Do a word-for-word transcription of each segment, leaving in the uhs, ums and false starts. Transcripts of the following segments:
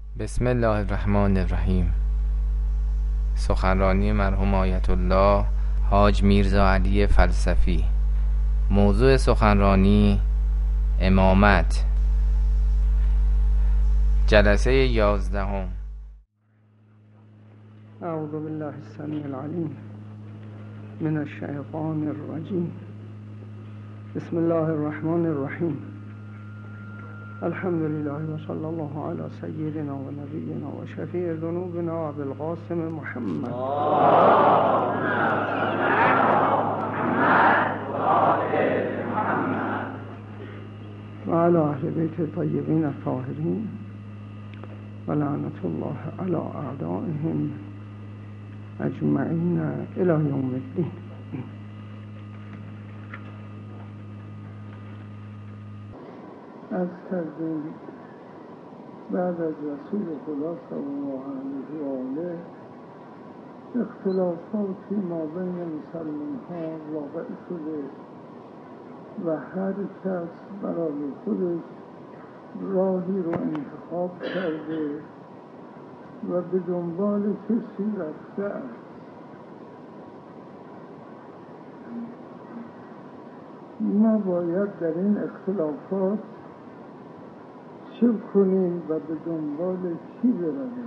بسم الله الرحمن الرحیم. سخنرانی مرحوم آیت الله حاج میرزا علی فلسفی. موضوع سخنرانی امامت. جلسه یازدهم. اعوذ بالله السمیع العلیم من الشیطان الرجیم. بسم الله الرحمن الرحیم. الحمد لله و صلی الله علی سیدنا و نبینا و شفیع ذنوبنا ابی القاسم محمد و علی اهل بیت الطیبین الطاهرین و لعنت الله علی اعدائهم اجمعین الی یوم الدین. از کردیم بعد از رسول خدا صلی الله علیه و آله اختلافاتی ما بین مسلمان ها واقع شده و هر کس برای خودش راهی رو انتخاب کرده و به دنبال کسی رفته است. ما باید در این اختلافات چه کنیم و به دنبال کی برویم؟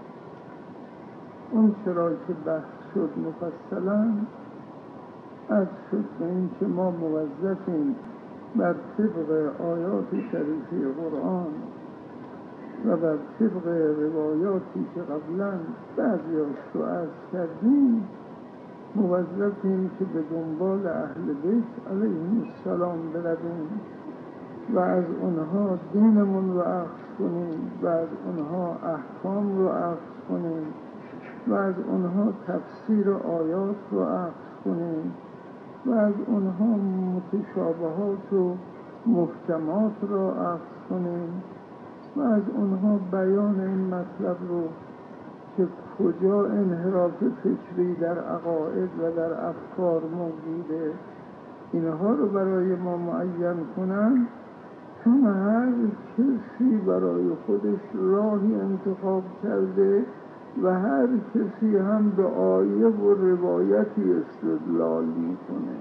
اون چرا که بحث شد مفصلا از شد به این که ما موظفیم بر طبق آیات شریفه قرآن و بر طبق روایاتی که قبلا بعضیاش رو عرض کردیم موظفیم که به دنبال اهل بیت علیهم السلام برویم و از اونها دینمون رو اخذ کنیم و از اونها احکام رو اخذ کنیم و از اونها تفسیر آیات رو اخذ کنیم و از اونها متشابهات و محکمات رو اخذ کنیم و از اونها بیان این مطلب رو که کجا انحراف فکری در عقاید و در افکار موجوده اینها رو برای ما معین کنن، چون هر کسی برای خودش راهی انتخاب کرده و هر کسی هم به آیه و روایتی استدلال میکنه.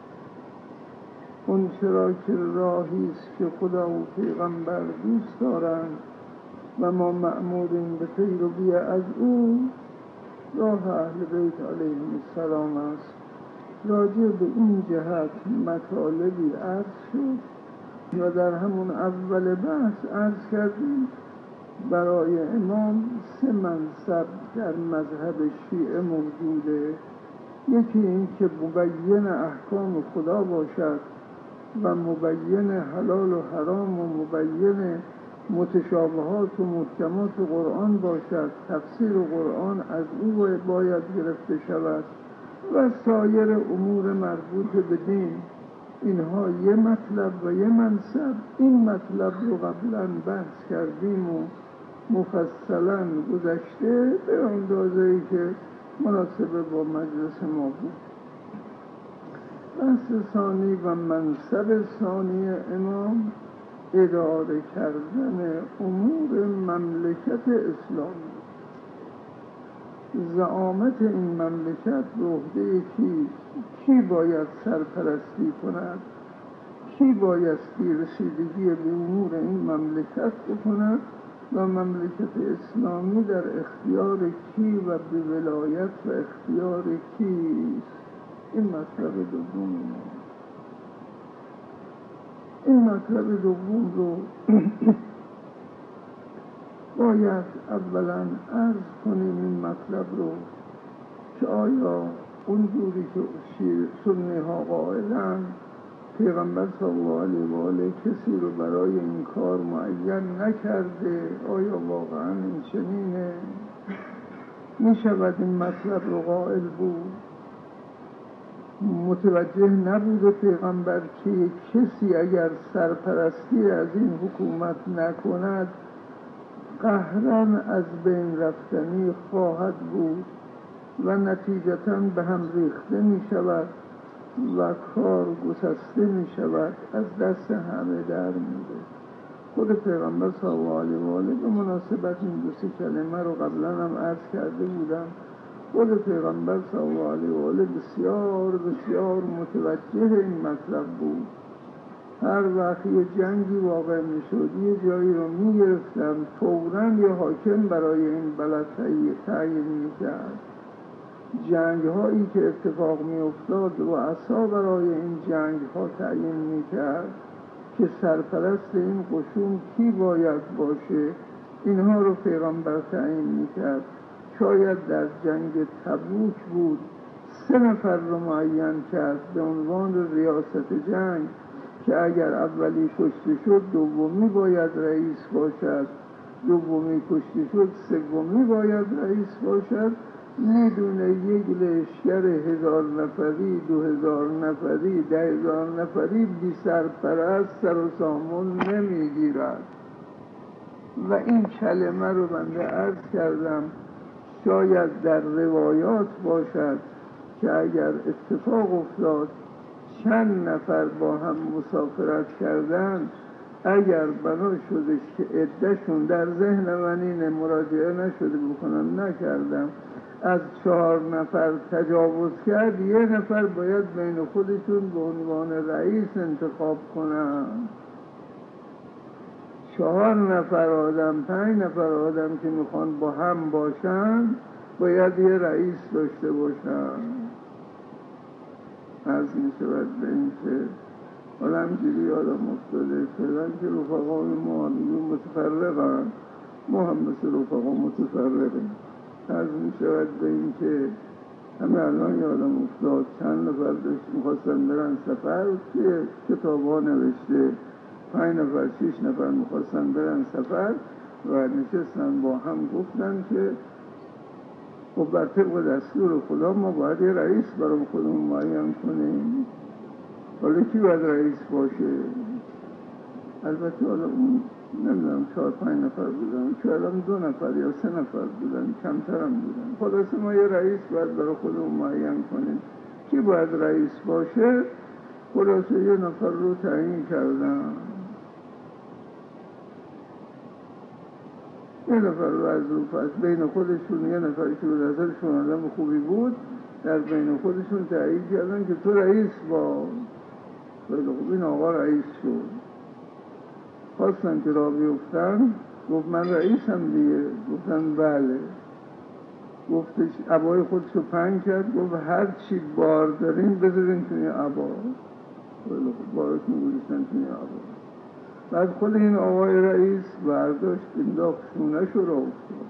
اون چرا که راهی است که خدا و پیغمبر دوست دارند و ما مأموریم به پیروی از او، راه اهل بیت علیهم السلام است. راجع به این جهت مطالبی عرض شد و در همون اول بحث عرض کردیم برای امام سه منصب در مذهب شیعه موجوده. یکی این که مبین احکام خدا باشد و مبین حلال و حرام و مبین متشابهات و محکمات قرآن باشد، تفسیر قرآن از او باید گرفته شود و سایر امور مربوط به دین. اینها یه مطلب و یه منصب. این مطلب رو قبلا بحث کردیم و مفصلا گذشته به اندازه‌ای که مناسب با مجلس ما بود. بحث ثانی و منصب ثانی امام اداره کردن امور مملکت اسلامی. زعامت این مملکت به عهده کیست؟ کی باید سرپرستی کند؟ کی بایستی رسیدگی به امور این مملکت بکند و مملکت اسلامی در اختیار کی و به ولایت و اختیار کیست؟ این مطلب دوم. این مطلب دوم رو باید اولا عرض کنیم این مطلب رو که آیا اونجوری که سنی ها قائلن پیغمبر صلی الله علیه و آله کسی رو برای این کار معین نکرده، آیا واقعا این چنینه؟ می شود این مطلب رو قائل بود؟ متوجه نبوده پیغمبر که کسی اگر سرپرستی از این حکومت نکند قهرن از بین رفتنی خواهد بود و نتیجتاً به هم ریخته می شود و کار گسسته می شود، از دست همه در میره. خود پیغمبر صلی الله علیه و آله به مناسبت این دو سه کلمه رو قبلا هم عرض کرده بودم. خود پیغمبر صلی الله علیه و آله بسیار بسیار متوجه این مطلب بود. هر وقت یه جنگی واقع میشد، یه جایی رو میگرفتن، فوراً یه حاکم برای این بلد تعیین میکرد. جنگ هایی که اتفاق میافتاد و اصلا برای این جنگ ها تعیین میکرد که سرپرست این قشون کی باید باشه، اینها رو پیغمبر تعیین میکرد. شاید در جنگ تبوک بود سه نفر رو معین کرد به عنوان ریاست جنگ که اگر اولی کشته شد دومی باید رئیس باشد، دومی کشته شد سومی باید رئیس باشد. میدونه یک لشکر هزار نفری، دو هزار نفری، ده هزار نفری بی سرپرست سر و سامون نمیگیرد. و این کلمه رو بنده عرض کردم شاید در روایات باشد که اگر اتفاق افتاد چند نفر با هم مسافرت کردن، اگر بنا شدش که عدهشون در ذهن من اینه مراجعه نشده بکنم نکردم، از چهار نفر تجاوز کرد، یه نفر باید بین خودشون به عنوان رئیس انتخاب کنن. چهار نفر آدم، پنج نفر آدم که میخوان با هم باشن باید یه رئیس داشته باشن. از می شود به این که حالا همجوری آدم افتاده فعلا که رفقای ما میگون متفرقن، ما هم مثل رفقا متفرقیم. از می شود به این که همه الان یادم افتاد چند نفر داشت میخواستن برن سفر که کتاب ها نوشته پنج نفر شش نفر میخواستن برن سفر و نشستن با هم گفتن که خب بر طبق دستور خدا ما باید یه رئیس برای خودمون معین کنیم. حالا کی باید رئیس باشه؟ البته حالا اون نمیدونم چهار پنج نفر بودن، شاید هم دو نفر یا سه نفر بودن، کمتر هم بودن. خلاصه ما یه رئیس باید برای خودمون معین کنیم. کی باید رئیس باشه؟ خلاصه یه نفر رو تعیین کردن. یه نفر رو از رو پس بین خودشون یه نفر که به نظرشون آدم خوبی بود در بین خودشون تعیین کردن که تو رئیس باش. خیلی خوب، این آقا رئیس شد. خواستن که را بیفتن، گفت من رئیسم دیگه. گفتن بله. گفتش عبای خودشو پنگ کرد، گفت هر چی بار دارین بذارین توی عبا. خیلی خوب، بارشون گذاشتن توی عبا. بعد خود این آقای رئیس برداشت انداخت شونش رو را افتاد.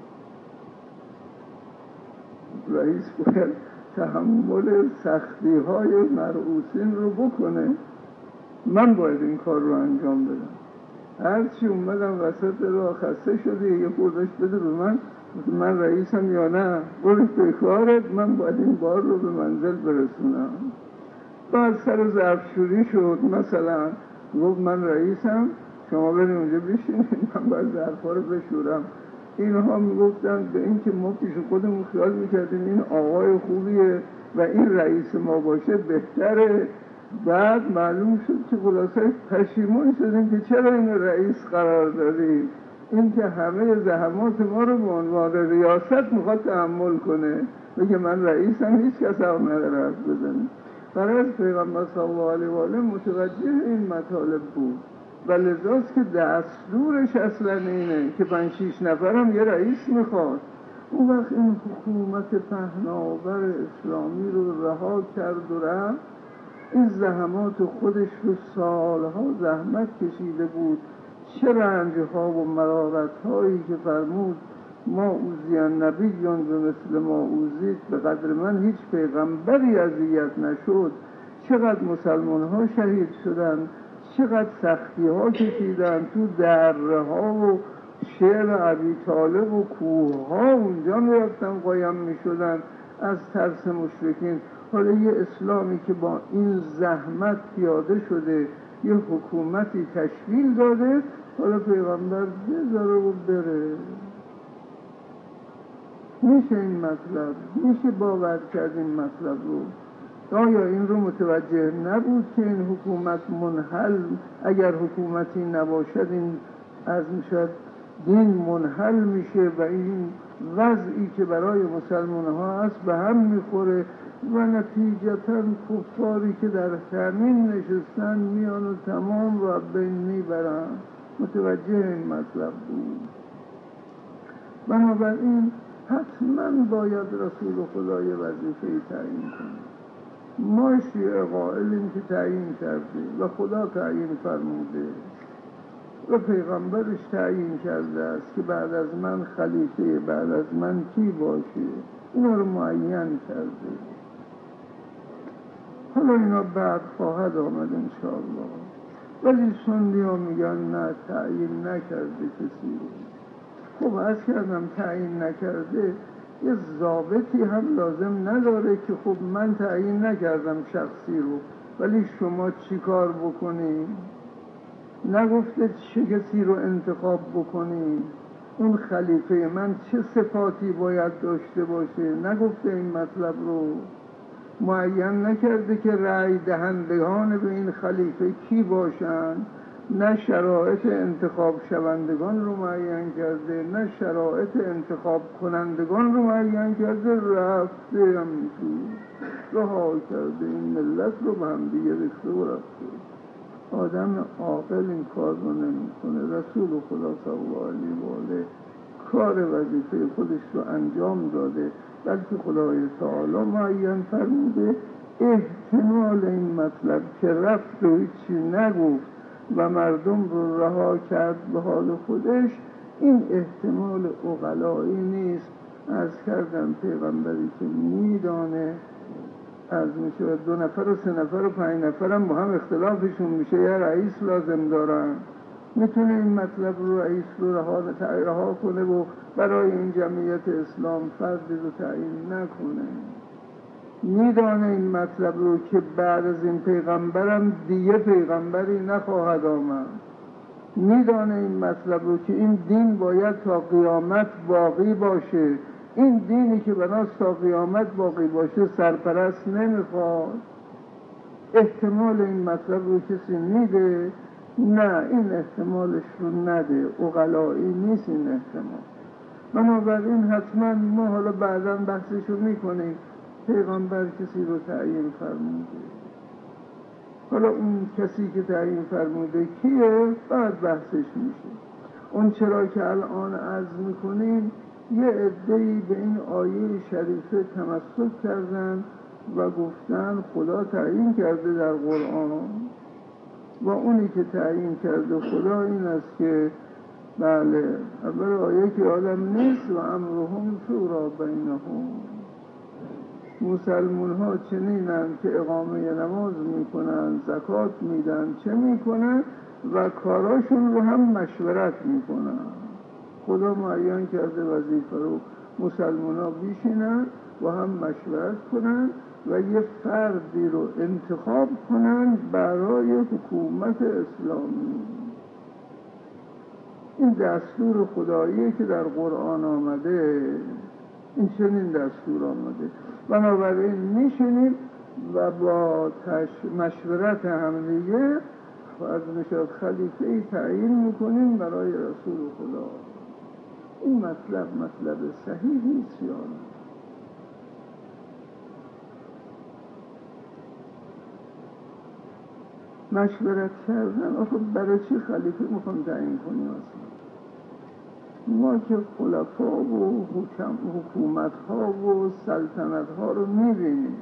رئیس باید تحمل سختی های مرعوسین رو بکنه. من باید این کار رو انجام بدم. هرچی اومدم وسط راه خسته شده یه خوردش بده به من، من رئیسم یا نه، برو به کارت، من باید این بار رو به منزل برسونم. بعد سر ظرفشوری شد مثلا، گفت من رئیسم، شما بریم اونجا بشینید، من باید ظرفا رو بشورم. اینها میگفتن به این که ما پیش خودمون خیال میکردیم این آقای خوبیه و این رئیس ما باشه بهتره. بعد معلوم شد که خلاصه پشیمون شدیم که چرا این رئیس قرار دادیم. این که همه زحمات ما رو به عنوان ریاست میخواد تحمل کنه، بگه من رئیسم، هیچ کس هم نداره حرف بزنه. برای از پیغمبر صلی الله علیه و آله متوجه این مطالب بود و لذاست که دستورش اصلا اینه که پنج شیش نفرم یه رئیس میخواد. اون وقت این حکومت پهناور اسلامی رو رها کرد و رفت. این زحمات خودش رو سالها زحمت کشیده بود. چه رنجها و مرارتهایی که فرمود ما اوذی نبیون به مثل ما اوذیت، به قدر من هیچ پیغمبری اذیت نشد. چقدر مسلمان ها شهید شدن، چقدر سختی ها کشیدن تو دره ها و شعر ابی طالب و کوه ها اونجا میرفتن قایم میشدن از ترس مشرکین. حالا یه اسلامی که با این زحمت پیاده شده، یه حکومتی تشکیل داده، حالا پیغمبر بذاره و بره. میشه این مطلب، میشه باور کرد این مطلب رو. آیا این رو متوجه نبود که این حکومت منحل، اگر حکومتی نباشد این از میشد دین منحل میشه و این وضعی که برای مسلمان ها هست به هم میخوره و نتیجتا کفاری که در کمین نشستن میان و تمام رو بین میبرن. متوجه این مطلب بود. بنابراین حتما باید رسول خدای وظیفه تعیین کنه. ما شیعه قائلیم که تعیین کرده و خدا تعیین فرموده و پیغمبرش تعیین کرده است که بعد از من خلیفه، بعد از من کی باشه، اینا رو معین کرده. حالا اینا بعد خواهد آمد انشاءالله. ولی سنی ها میگن نه، تعیین نکرده کسی رو. خب از کردم تعیین نکرده، یه ضابطی هم لازم نداره که خب من تعیین نکردم شخصی رو ولی شما چی کار بکنید؟ نگفته چه کسی رو انتخاب بکنید، اون خلیفه من چه صفاتی باید داشته باشه، نگفته این مطلب رو. معین نکرده که رأی دهندگان به این خلیفه کی باشن، نه شرایط انتخاب شوندگان رو معین کرده، نه شرایط انتخاب کنندگان رو معین کرده. رفته همینجور رها کرده این ملت رو به هم دیگه ریخته و رفته. آدم عاقل این کار رو نمی کنه. رسول خدا صلی الله علیه و آله کار وظیفه خودش رو انجام داده، بلکه خدای تعالی معین فرموده احتمال این مطلب که رفت و هیچی نگفت و مردم رو رها کرد به حال خودش، این احتمال عقلایی نیست. از کردم پیغمبری که میدانه از میشه دو نفر و سه نفر و پنج نفر هم با هم اختلافشون میشه، یه رئیس لازم دارن، میتونه این مطلب رو رئیس رو رها, رها کنه و برای این جمعیت اسلام فردی رو تعیین نکنه. میدانه این مطلب رو که بعد از این پیغمبرم دیگه پیغمبری نخواهد آمد. میدانه این مطلب رو که این دین باید تا قیامت باقی باشه. این دینی که بناست تا قیامت باقی باشه سرپرست نمیخواد. احتمال این مطلب رو کسی میده؟ نه، این احتمالش رو نده. عقلایی نیست این احتمال. بنابراین حتما ما حالا بعدا بحثش رو میکنیم پیغمبر کسی رو تعیین فرموده. حالا اون کسی که تعیین فرموده کیه؟ بعد بحثش میشه. اون چرا که الان عرض میکنیم یه عده‌ای به این آیه شریفه تمسک کردن و گفتن خدا تعیین کرده در قرآن و اونی که تعیین کرده خدا این است که بله اول آیه که آدم نیست و امرهم شورا بینهم. مسلمون ها چنینند که اقامه نماز میکنن، زکات میدن، چه میکنن و کاراشون رو هم مشورت میکنن. خدا معین کرده وظیفه رو مسلمان ها بیشینن و هم مشورت کنن و یه فردی رو انتخاب کنن برای حکومت اسلامی. این دستور خداییه که در قرآن آمده. این چنین دستور آمده. بنابراین میشنیم و با مشورت همدیگه از نشاد خلیفه ای تعیین میکنیم برای رسول خدا. این مطلب مطلب صحیحی است یا نه؟ مشورت کردن آخه برای چی خلیفه میخوام تعیین کنیم اصلا؟ ما که خلفا و حکومت ها و سلطنت ها رو میبینیم،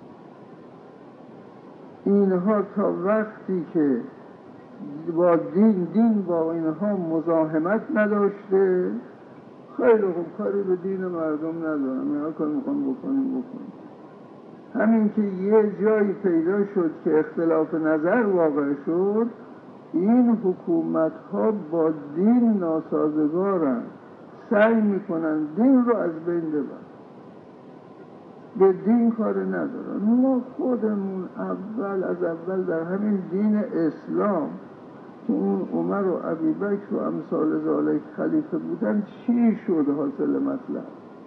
اینها تا وقتی که با دین دین با اینها مزاحمت نداشته، خیلی خوب کاری به دین مردم ندارم، اینها کار میخوام بکنیم بکنیم. همین که یه جایی پیدا شد که اختلاف نظر واقع شد، این حکومت ها با دین ناسازگارن، سعی میکنن دین رو از بین ببرن، به دین کار ندارن. ما خودمون اول از اول در همین دین اسلام که اون عمر و ابوبکر و امثال ذالک خلیفه بودن چی شد؟ حاصل مطلب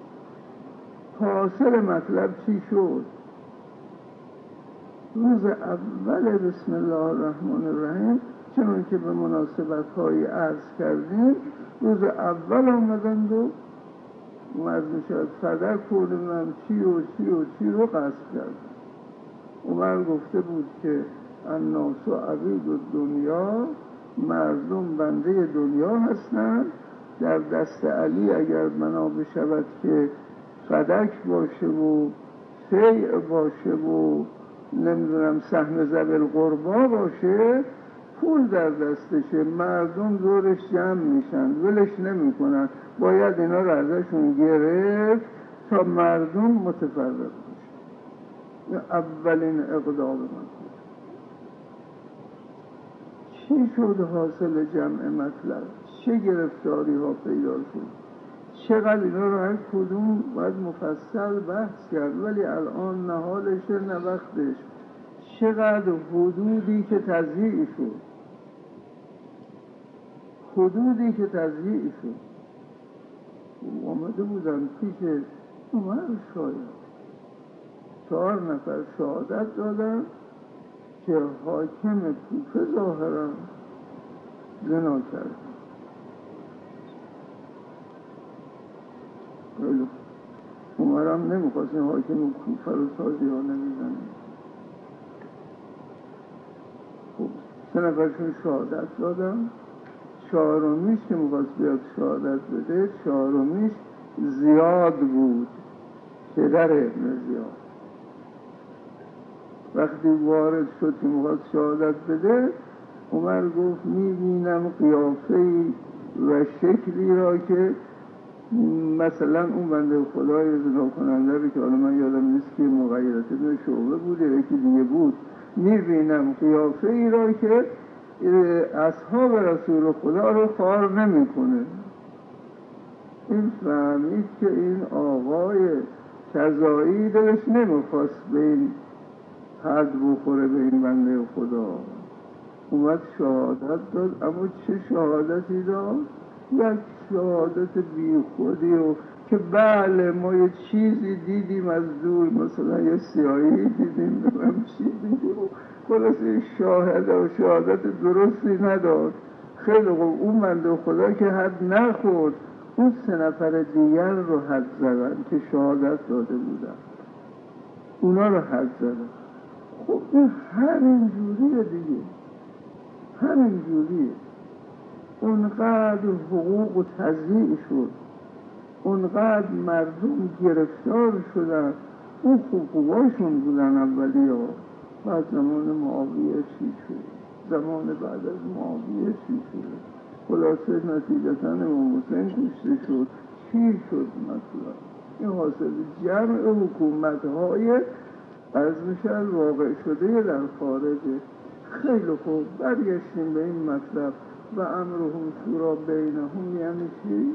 حاصل مطلب چی شد؟ روز اول بسم الله الرحمن الرحیم چون که به مناسبت هایی عرض کردیم روز اول آمدند و اومد میشد صدق کنیم چی و چی و چی رو قصد کرد. عمر گفته بود که الناس عبید الدنیا، مردم بنده دنیا هستند. در دست علی اگر بنا بشود که فدک باشه و فیع باشه و نمیدونم سهم ذوی القربا باشه، پول در دستشه، مردم دورش جمع میشن، ولش نمیکنن، باید اینا رو ازشون گرفت تا مردم متفرق بشه. اولین اقدام من چی شد حاصل جمع مطلب؟ چه گرفتاری ها پیدا شد؟ چقدر اینا رو هر کدوم باید مفصل بحث کرد، ولی الان نه حالشه نه وقتش. چقدر حدودی که تضییع شد، حدودی که تضییع شد. آمده بودن پیش عمر شاید چهار نفر شهادت دادن که حاکم کوفه ظاهرا زنا کرد. عمرم نمیخواست این حاکم کوفه رو سازی ها نمیزنه. خب سه نفرشون شهادت دادن. چهارمیش که میخواست بیاد شهادت بده، چهارمیش زیاد بود، پدر ابن زیاد. وقتی وارد شد که میخواست شهادت بده، عمر گفت میبینم قیافه‌ای و شکلی را که مثلا اون بنده خدای زنا کننده رو که حالا من یادم نیست که مغیرت ابن شعبه بود یا یکی دیگه بود، میبینم قیافه‌ای را که اصحاب رسول خدا رو خوار نمیکنه. این فهمید که این آقای کذایی دلش نمیخواست به این حد بخوره به این بنده خدا. اومد شهادت داد، اما چه شهادتی داد؟ یک شهادت بی خودی و که بله ما یه چیزی دیدیم از دور، مثلا یه سیاهی دیدیم نمیم چی دیدیم، خلاصه شاهد و شهادت درستی نداد. خیلی خوب، اون بنده خدا که حد نخورد، اون سه نفر دیگر رو حد زدن که شهادت داده بودن، اونا رو حد زدن. خب این همین جوریه دیگه، همین جوریه. اونقدر حقوق و تضییع شد، اونقدر مردم گرفتار شدن. اون خوب خوباشون بودن اولی ها، بعد زمان معاویه چی شد، زمان بعد از معاویه چی شد، خلاصه نتیجتا امام حسین کشته شد. چی شد مطلب؟ این حاصل جمع حکومت های از میشن واقع شده در خارجه. خیلی خوب، برگشتیم به این مطلب و امرهم شورا بینهم. یعنی چی؟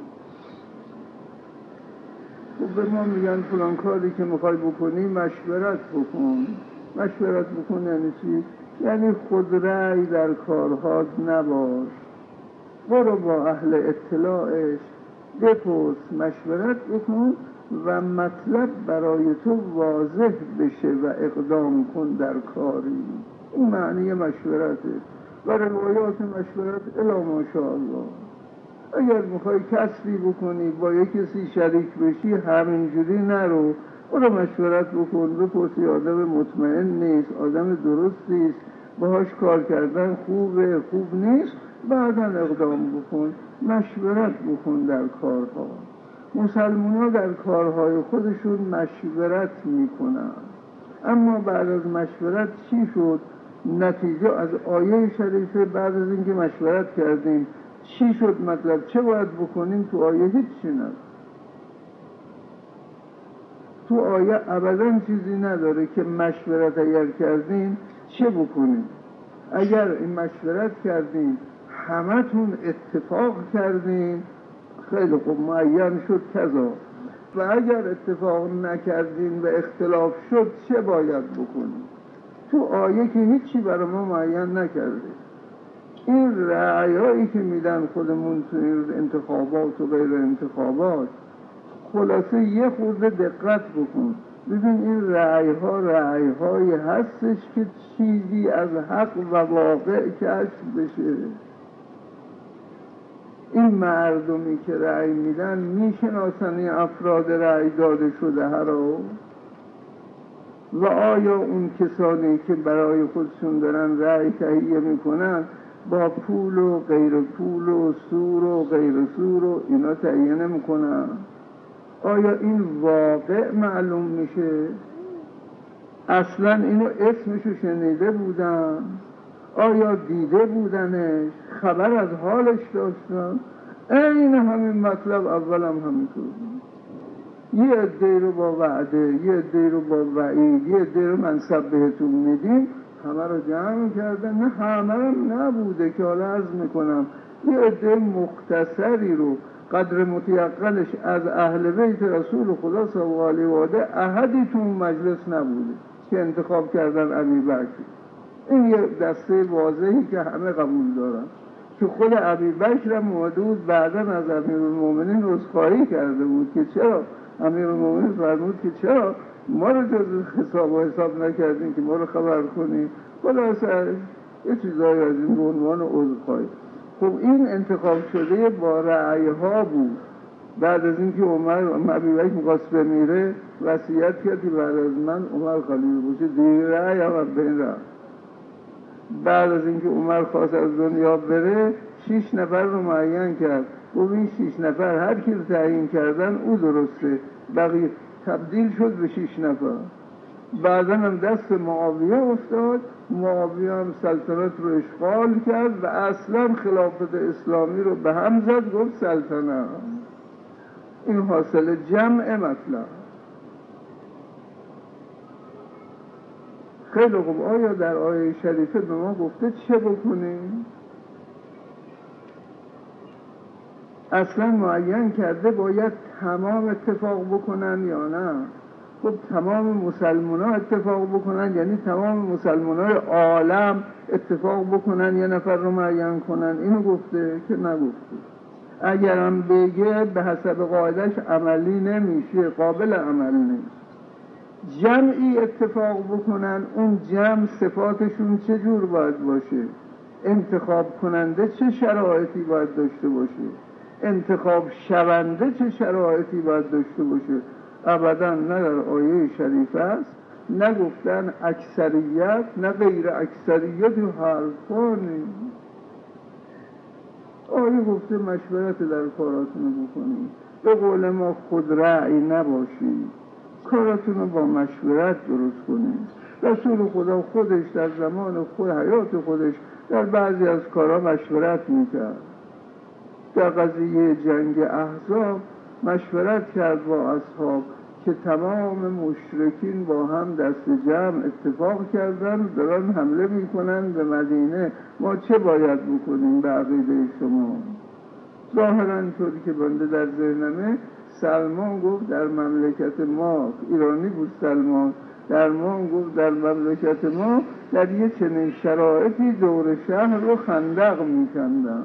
خب به ما میگن فلان کاری که میخوای بکنی مشورت بکن. مشورت بکن یعنی چی؟ یعنی خود رأی در کارهات نباش، برو با اهل اطلاعش بپرس، مشورت بکن و مطلب برای تو واضح بشه و اقدام کن در کاری. این معنی مشورته و روایات مشورت الی ماشاءالله. اگر میخوای کسبی بکنی با یک کسی شریک بشی، همینجوری نرو، برو مشورت بکن، بپرسی آدم مطمئن نیست، آدم درستی است، باهاش کار کردن خوبه خوب نیست، بعدا اقدام بکن، مشورت بکن در کارها. مسلمان ها در کارهای خودشون مشورت میکنن، اما بعد از مشورت چی شد؟ نتیجه از آیه شریفه بعد از اینکه مشورت کردیم چی شد؟ مطلب چه باید بکنیم؟ تو آیه هیچ چی نداره. تو آیه ابدا چیزی نداره که مشورت اگر کردین چه بکنیم. اگر این مشورت کردین همه تون اتفاق کردین، خیلی خوب، معین شد کذا. و اگر اتفاق نکردین و اختلاف شد چه باید بکنیم؟ تو آیه که هیچی برای ما معین نکرده. این رأیایی که میدن خودمون تو این انتخابات و غیر انتخابات، خلاصه یه خورده دقت بکن. ببین این رأی ها رأی هایی هستش که چیزی از حق و واقع کشف بشه. این مردمی که رأی میدن میشناسن این افراد رأی داده شده ها رو؟ و آیا اون کسانی که برای خودشون دارن رأی تهیه میکنن با پول و غیر پول و سور و غیر سور و اینا تهیه نمیکنن؟ آیا این واقع معلوم میشه؟ اصلا اینو اسمشو شنیده بودن؟ آیا دیده بودنش؟ خبر از حالش داشتن؟ این همین مطلب اولم همینطور بود. یه عده رو با وعده، یه عده رو با وعید، یه عده رو منصب بهتون میدیم، همه رو جمع کردن. نه همه هم نبوده که حالا عرض میکنم یه عده مختصری رو قدر متیقنش از اهل بیت رسول خدا صلی الله علیه و آله احدی تو اون مجلس نبوده که انتخاب کردن ابوبکر. این یه دسته واضحی که همه قبول دارن که خود ابوبکر هم اومده بود بعداً از امیرالمومنین عذرخواهی کرده بود که چرا امیرالمومنین فرمود که چرا ما رو جز حساب و حساب نکردیم که ما رو خبر کنیم. خلاصه یه چیزایی از این عنوان عذرخواهی. خب این انتخاب شده با رأی ها بود. بعد از اینکه عمر ابوبکر می‌خواست بمیره وصیت کرد که بعد از من عمر خلیفه باشه، دیگه رأی هم به این رأی. بعد از اینکه عمر خواست از دنیا بره شش نفر رو معین کرد. گفت این شش نفر هر کی رو تعیین کردن او درسته. بقیه تبدیل شد به شش نفر. بعدا هم دست معاویه افتاد. معاویه هم سلطنت رو اشغال کرد و اصلا خلافت اسلامی رو به هم زد، گفت سلطنت. این حاصل جمع مطلب. خیلی خوب، آیا در آیه شریفه به ما گفته چه بکنیم؟ اصلا معین کرده باید تمام اتفاق بکنن یا نه؟ خب تمام مسلمان ها اتفاق بکنن یعنی تمام مسلمان های عالم اتفاق بکنن یه نفر رو معین کنن؟ اینو گفته که نگفته. اگرم بگه به حسب قاعدش عملی نمیشه، قابل عمل نیست. جمعی اتفاق بکنن، اون جمع صفاتشون چه جور باید باشه؟ انتخاب کننده چه شرایطی باید داشته باشه؟ انتخاب شونده چه شرایطی باید داشته باشه؟ ابدا نه در آیه شریف است، نه گفتن اکثریت نه غیر اکثریت و حرفانی. آیه گفته مشورت در کاراتون بکنید، به قول ما خود رأی نباشید، کاراتون رو با مشورت درست کنید. رسول خدا خودش در زمان خود حیات خودش در بعضی از کارها مشورت میکرد. در قضیه جنگ احزاب مشورت کرد با اصحاب که تمام مشرکین با هم دست جمع اتفاق کردن دارن حمله میکنن به مدینه، ما چه باید بکنیم به عقیده شما؟ ظاهرا اینطوری که بنده در ذهنمه سلمان گفت در مملکت ما، ایرانی بود سلمان، در ما گفت در مملکت ما در یه چنین شرایطی دور شهر رو خندق میکندن.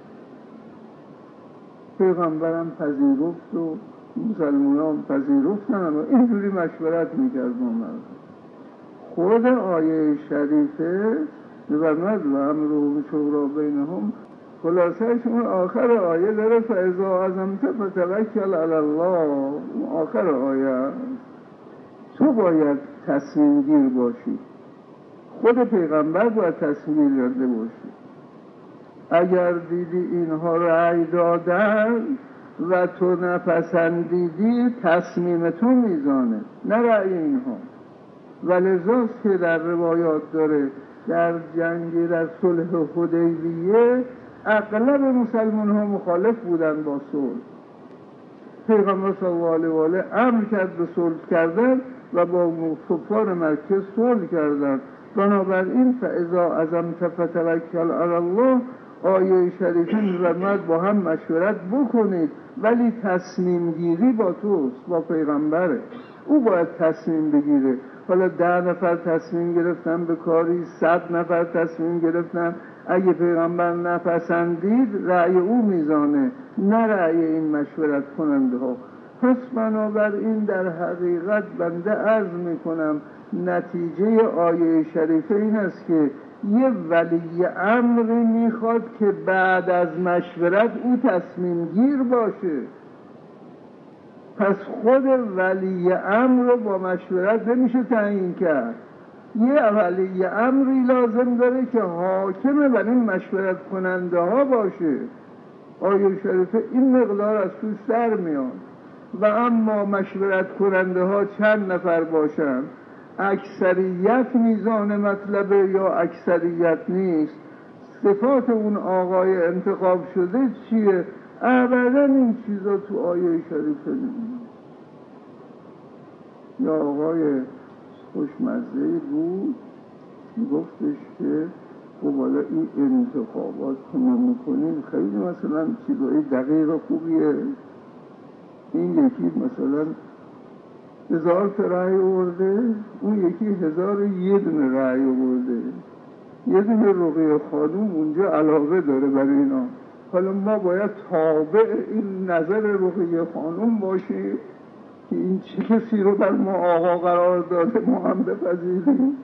پیغمبرم پذیرفت و مسلمانان پذیرفتن و اینجوری مشورت میکرد با مردم. خود آیه شریفه می‌فرماید و امرهم شورا بینهم، خلاصه شما آخر آیه داره فاذا عزمت فتوکل علی الله. آخر آیه تو باید تصمیم گیر باشی، خود پیغمبر باید تصمیم گرفته باشی. اگر دیدی اینها رأی دادن و تو نپسندیدی تصمیم تو میزانه نه رأی اینها. و لذاست که در روایات داره در جنگ در صلح حدیبیه اغلب مسلمان ها مخالف بودن با صلح. پیغمبر صلی الله علیه و آله امر کرد به صلح کردن و با کفار مکه صلح کردن. بنابراین فاذا عزمت فتوکل علی الله، آیه شریفه می‌فرماید با هم مشورت بکنید ولی تصمیم گیری با توست، با پیغمبره. او باید تصمیم بگیره. حالا ده نفر تصمیم گرفتن به کاری، صد نفر تصمیم گرفتن، اگه پیغمبر نپسندید رأی او میزانه نه رأی این مشورت کننده ها. پس بنابراین در حقیقت بنده عرض میکنم نتیجه آیه شریفه این است که یه ولی امری میخواد که بعد از مشورت او تصمیم گیر باشه. پس خود ولی امر رو با مشورت نمیشه تعیین کرد. یه ولی امری لازم داره که حاکم بر این مشورت کننده ها باشه. آیه شریفه این مقدار از توش در میاد. و اما مشورت کننده ها چند نفر باشن، اکثریت میزان مطلبه یا اکثریت نیست، صفات اون آقای انتخاب شده چیه؟ ابدا این چیزا تو آیه شریفه نیست. یا آقای خوشمزه‌ای بود گفتش که خب حالا این انتخابات که ما میکنیم خیلی مثلا چیزای دقیق و خوبیه، این یکی مثلا هزار تا رأی آورده، اون یکی هزار و یه دونه رأی آورده، یه دونه رقیه خانوم اونجا علاقه داره برای اینا. حالا ما باید تابع این نظر رقیه خانوم باشیم که این چه کسی رو بر ما آقا قرار داده ما هم بپذیریم؟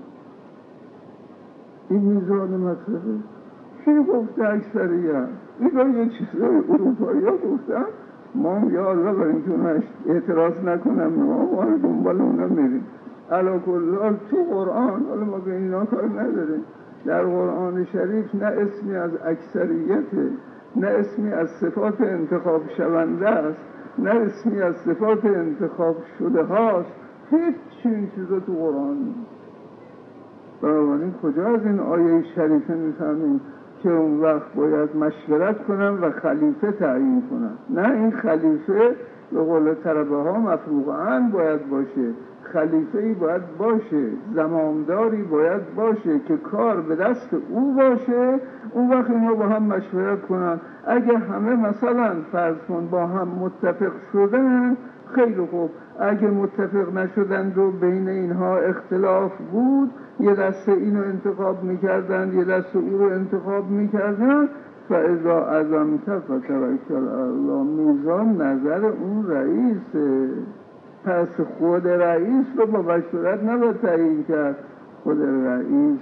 این میزان مطلبه چی گفته اکثریت؟ اینا یه چیزای اروپایی ها گفتن، ما هم یا الله برای اینکه اعتراض نکنم ما ما رو دنبال اونا میریم. علا کلال تو قرآن، حالا ما به اینا کار نداریم، در قرآن شریف نه اسمی از اکثریته، نه اسمی از صفات انتخاب شونده است، نه اسمی از صفات انتخاب شده هاست، هیچ این چیزا تو قرآن نیست. بنابراین کجا از این آیه شریفه میفهمیم که اون وقت باید مشورت کنن و خلیفه تعیین کنن؟ نه، این خلیفه به قول طلبه ها مفروغاً باید باشه، خلیفه‌ای باید باشه، زمامداری باید باشه که کار به دست او باشه. اون وقت اینا با هم مشورت کنن. اگه همه مثلا فرض کن با هم متفق شدن خیلی خوب، اگه متفق نشدن و بین اینها اختلاف بود، یه دسته اینو انتخاب میکردن یه دسته او رو انتخاب میکردن. فاذا عزمت فتوکل علی الله، میزان نظر اون رئیسه. پس خود رئیس رو با مشورت نباید تعیین کرد، خود رئیس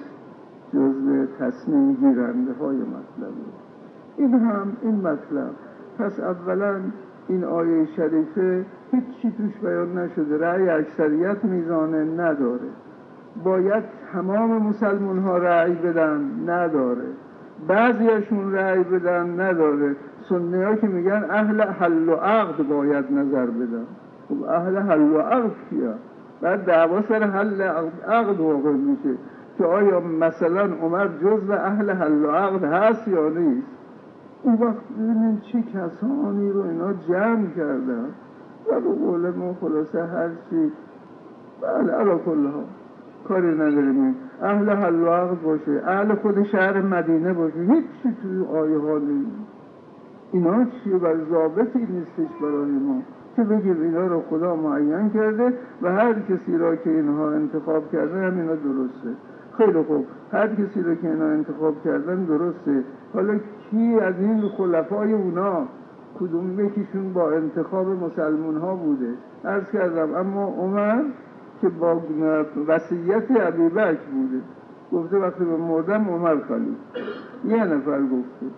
جزء تصمیم گیرنده های مطلبه. این هم این مطلب. پس اولا این آیه شریفه هیچی توش بیان نشده، رأی اکثریت میزانه نداره. باید تمام مسلمان ها رأی بدن، نداره. بعضیشون رأی بدن، نداره. سنی ها که میگن اهل حل و عقد باید نظر بدن. خب اهل حل و عقد کیا؟ بعد دعوا سر حل عقد واقع میشه که آیا مثلا عمر جزو اهل حل و عقد هست یا نیست. اون وقت ببینیم چه کسانی رو اینا جمع کردن و به قول ما خلاصه هرچی بله علا کلها کاری نداریم. اهل حل و عقد باشه، اهل خود شهر مدینه باشه، هیچی توی آیه ها نیست. اینا چیه؟ بر ضابطی نیستش برای ما که بگیم اینا رو خدا معین کرده و هر کسی را که اینها انتخاب کرده هم اینا درسته. خیلی خوب، هر کسی را که اینا انتخاب کردن درسته. حالا کی از این خلفای اونا کدوم یکیشون با انتخاب مسلمان ها بوده؟ عرض کردم اما عمر که با وصیت ابوبکر بوده، گفته وقتی به مردم عمر خلیفه. یه نفر گفته،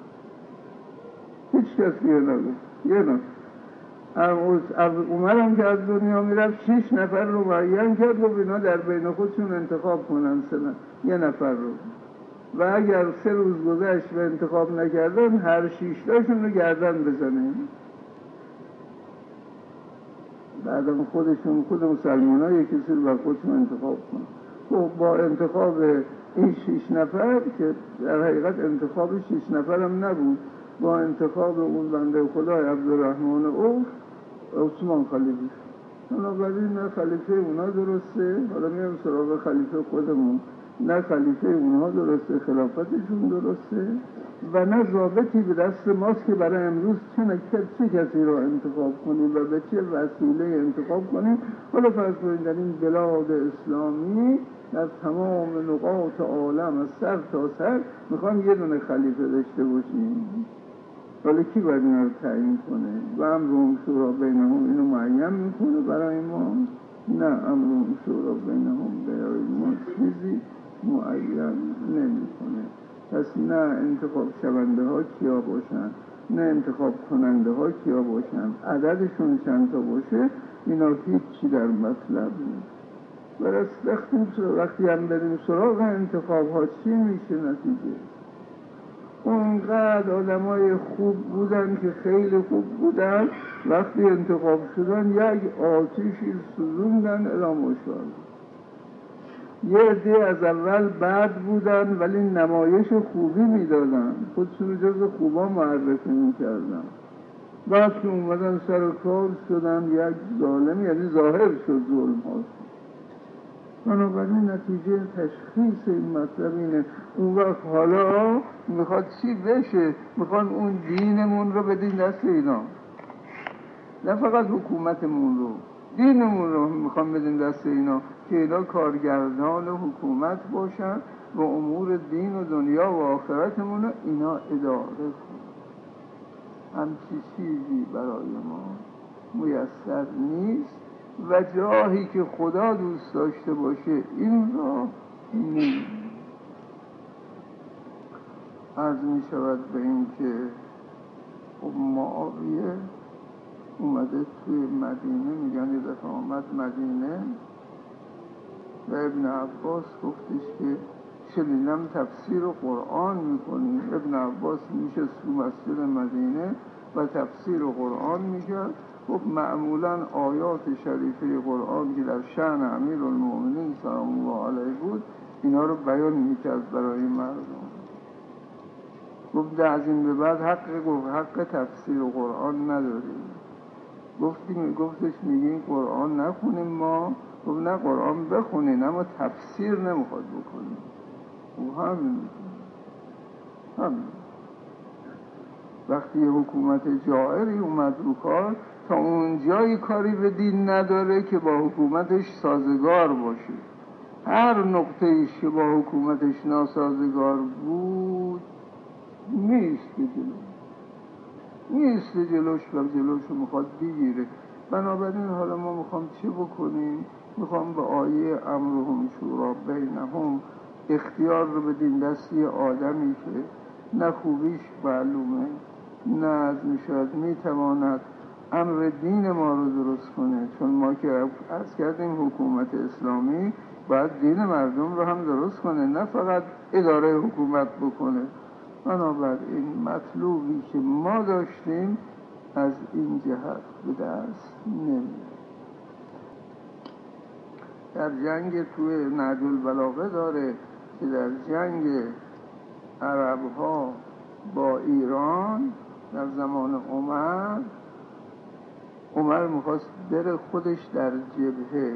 هیچ کسی نگفت، یه نفر. عمر هم که از دنیا میرفت شش نفر رو معین کرد و اینا در بین خودشون انتخاب کنن سنن یه نفر رو، و اگر سه روز گذشت و انتخاب نکردن هر شیشتاشون رو گردن بزنه. بعدم خودشون خود مسلمان ها یک کسی رو بر خودشون انتخاب کنن. خب با انتخاب این شش نفر که در حقیقت انتخاب شش نفر هم نبود، با انتخاب اون بنده خدای عبدالرحمن عوف عثمان خلیفه. بنابراین نه خلیفه اونا درسته، حالا میام سراغ خلیفه خودمون، نه خلیفه اونها درسته، خلافتشون درسته و نه ضابطی به دست ماست که برای امروز چه نکته چه کسی رو انتخاب کنیم و به چه وسیله انتخاب کنیم. حالا فرض کنید در این بلاد اسلامی در تمام نقاط عالم از سر تا سر میخوام یه دونه خلیفه داشته باشیم. حالا کی باید اینا رو تعیین کنه؟ و هم روم شورا بینهم اینو معین معین میکنه برای ما؟ نه، امرهم شورا بینهم برای ما چیزی معین نمیکنه. پس نه انتخاب شونده ها کیا باشن، نه انتخاب کننده ها کیا باشن، عددشون چند تا باشه، اینا هیچی در مطلب نیست. برای وقتی هم بریم سراغ انتخاب ها چی میشه نتیجه؟ اونقدر آدم های خوب بودن که خیلی خوب بودن، وقتی انتخاب شدن یک آتیشی سوزوندن الامشار. یه عده از اول بد بودن ولی نمایش خوبی میدادن، خودشون جز خوبا معرفی میکردن. بعد که اومدن سر کار شدن یک ظالم، یعنی ظاهر شد ظلم ها. بنابراین نتیجه تشخیص این مطلب اینه. اون وقت حالا میخواد چی بشه؟ میخوان اون دینمون رو بدین دست اینا، نه فقط حکومتمون رو، دینمون رو میخوان بدین دست اینا که اینا کارگردان حکومت باشن و امور دین و دنیا و آخرتمون رو اینا اداره کنن. همچی چیزی برای ما میسر نیست و جاهی که خدا دوست داشته باشه این را نمی عرض می شود به این که معاویه اومده توی مدینه، میگن یه دفعه آمد مدینه و ابن عباس گفتش که شنیدم تفسیر قرآن میکنی. ابن عباس میشه تو مسجد مدینه و تفسیر قرآن میکرد. خب معمولا آیات شریفه قرآن که در شأن امیرالمومنین سلام الله علیه بود اینا رو بیان میکرد برای مردم. گفت از این به بعد حق گفت حق تفسیر قرآن نداریم. گفتیم گفتش میگین قرآن نخونیم ما؟ گفت نه قرآن بخونین اما تفسیر نمیخواد بکنیم. و همین همین وقتی حکومت جائری اومد رو کار، تا اونجایی کاری به دین نداره که با حکومتش سازگار باشه. هر نقطه‌ایش که با حکومتش ناسازگار بود نیست جلو نیست جلوش و جلوش رو میخواد بگیره. بنابراین حالا ما میخوام چه بکنیم؟ میخوام به آیه امرهم شورا بینهم اختیار رو بدیم دستی آدمی که نه خوبیش معلومه، نه از میشود میتواند امر دین ما رو درست کنه. چون ما که عرض کردیم حکومت اسلامی باید دین مردم رو هم درست کنه، نه فقط اداره حکومت بکنه. بنابراین مطلوبی که ما داشتیم از این جهت به دست نمیاد. در جنگ توی نهج البلاغه داره که در جنگ عرب ها با ایران در زمان عمر عمر میخواست بره خودش در جبهه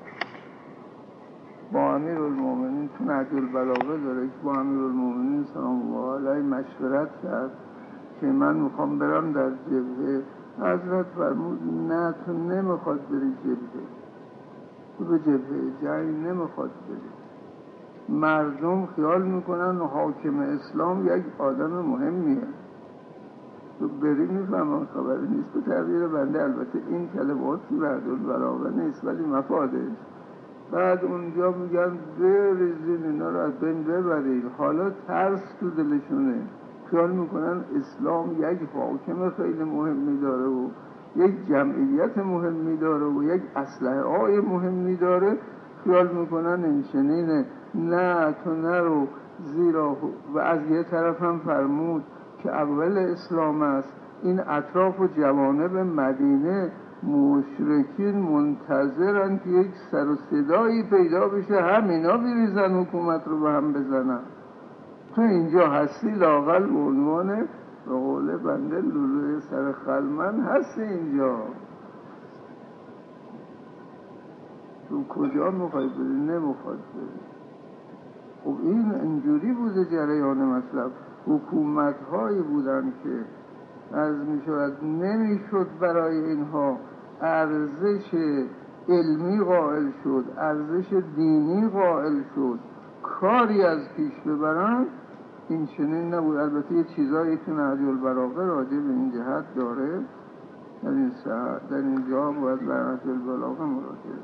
با امیرالمومنین، تو نهج البلاغه داره که با امیرالمومنین سلام الله علیه مشورت کرد که من میخوام برم در جبهه. حضرت فرمود نه تو نمیخواد بری جبهه، تو به جبهه جنگ نمیخواد بری. مردم خیال میکنن حاکم اسلام یک آدم مهمیه، تو بری میفهمم خبری نیست. به تعبیر بنده البته این کلمات تو نهج البلاغه نیست ولی مفادش. بعد اونجا میگن بریزین اینا رو از بین ببرید. حالا ترس تو دلشونه، خیال میکنن اسلام یک حاکم خیلی مهمی داره و یک جمعیت مهمی داره و یک اسلحه های مهمی داره. خیال میکنن این چنینه. نه تو نرو، زیرا و از یه طرف هم فرمود که اول اسلام است. این اطراف و جوانب مدینه مشرکین منتظرن که یک سر و صدایی پیدا بشه همینا بریزن حکومت رو به هم بزنن. تو اینجا هستی لااقل به عنوان به قول بنده لولوی سر خلمن هستی اینجا. تو کجا میخوای بری؟ نمیخواد بری. خب این اینجوری بوده جریان مطلب. حکومت هایی بودن که از میشود نمیشد برای اینها ارزش علمی قائل شد، ارزش دینی قائل شد، کاری از پیش ببرن. این چنین نبود. البته یه چیزایی تو نهج البلاغه راجع به این جهت داره در این ساعت در اینجا باید لعنت البلاغه مراجعه.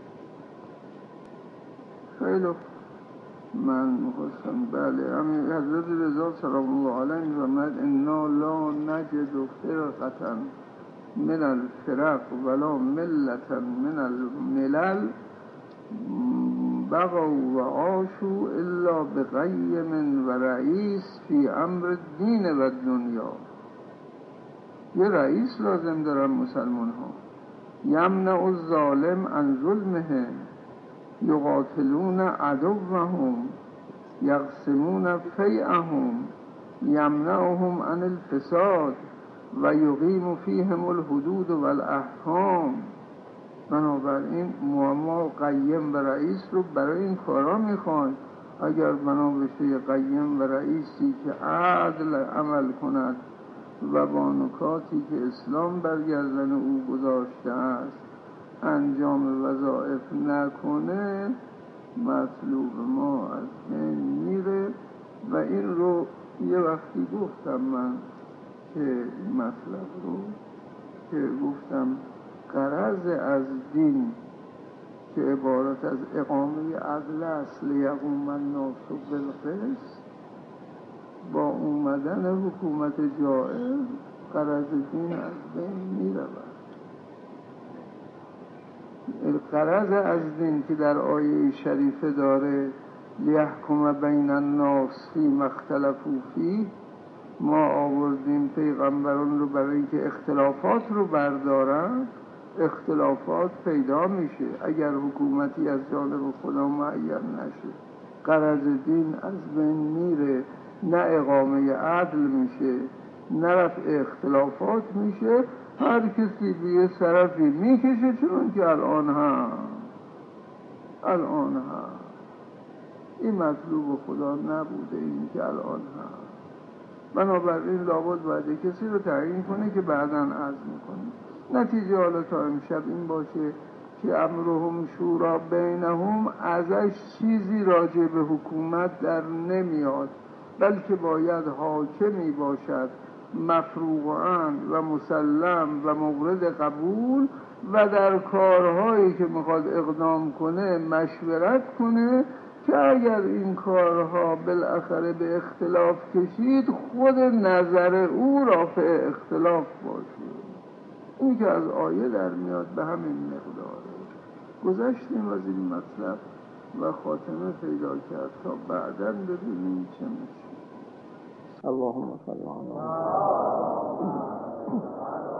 خیلی من میخواستم بله همین حضرت رضا سلام الله علیه می‌فرماید انا لا نجد فرقة من الفرق ولا ملة من الملل بقوا و عاشوا الا بقیم و رئیس فی امر الدین و دنیا. یه رئیس لازم دارن مسلمان ها، یمنع الظالم عن ظلمه، یقاتلون عدوهم، یقسمون فیعهم، یمنعهم عن الفساد و یقیم فیهم الحدود و الاحکام. بنابراین ما قیم و رئیس رو برای این کارا میخوایم. اگر بنا بشه قیم و رئیسی که عدل عمل کند و با نکاتی که اسلام بر گردن او گذاشته است انجام وظایف نکنه، مطلوب ما از بین میره. و این رو یه وقتی گفتم من که این مطلب رو که گفتم غرض از دین که عبارت از اقامه عدل است لیقوم الناس بالقسط، با اومدن حکومت جائر غرض دین از بین میرود. غرض از دین که در آیه شریفه داره لیحکم بین الناس فیما اختلفوا فیه، ما آوردیم پیغمبران رو برای اینکه اختلافات رو بردارن. اختلافات پیدا میشه اگر حکومتی از جانب خدا معین نشه، غرض دین از بین میره، نه اقامه عدل میشه نه رفع اختلافات میشه، هر کسی به یه طرفی میکشه، چون که الان هم الان هم این مطلوب خدا نبوده، این که الان هم. بنابراین لابد باید کسی رو تعیین کنه که بعداً عزم کنه. نتیجه حالا تا امشب این باشه که امرهم شورا بینهم، ازش چیزی راجع به حکومت در نمیاد، بلکه باید حاکمی باشد مفروغاً و مسلم و مورد قبول و در کارهایی که میخواد اقدام کنه مشورت کنه که اگر این کارها بالاخره به اختلاف کشید خود نظر او رافع اختلاف باشه. این که از آیه در میاد به همین مقداره. گذشتیم از این مطلب و خاتمه پیدا کرد تا بعداً ببینیم چه میشه. اللهم صل علی محمد.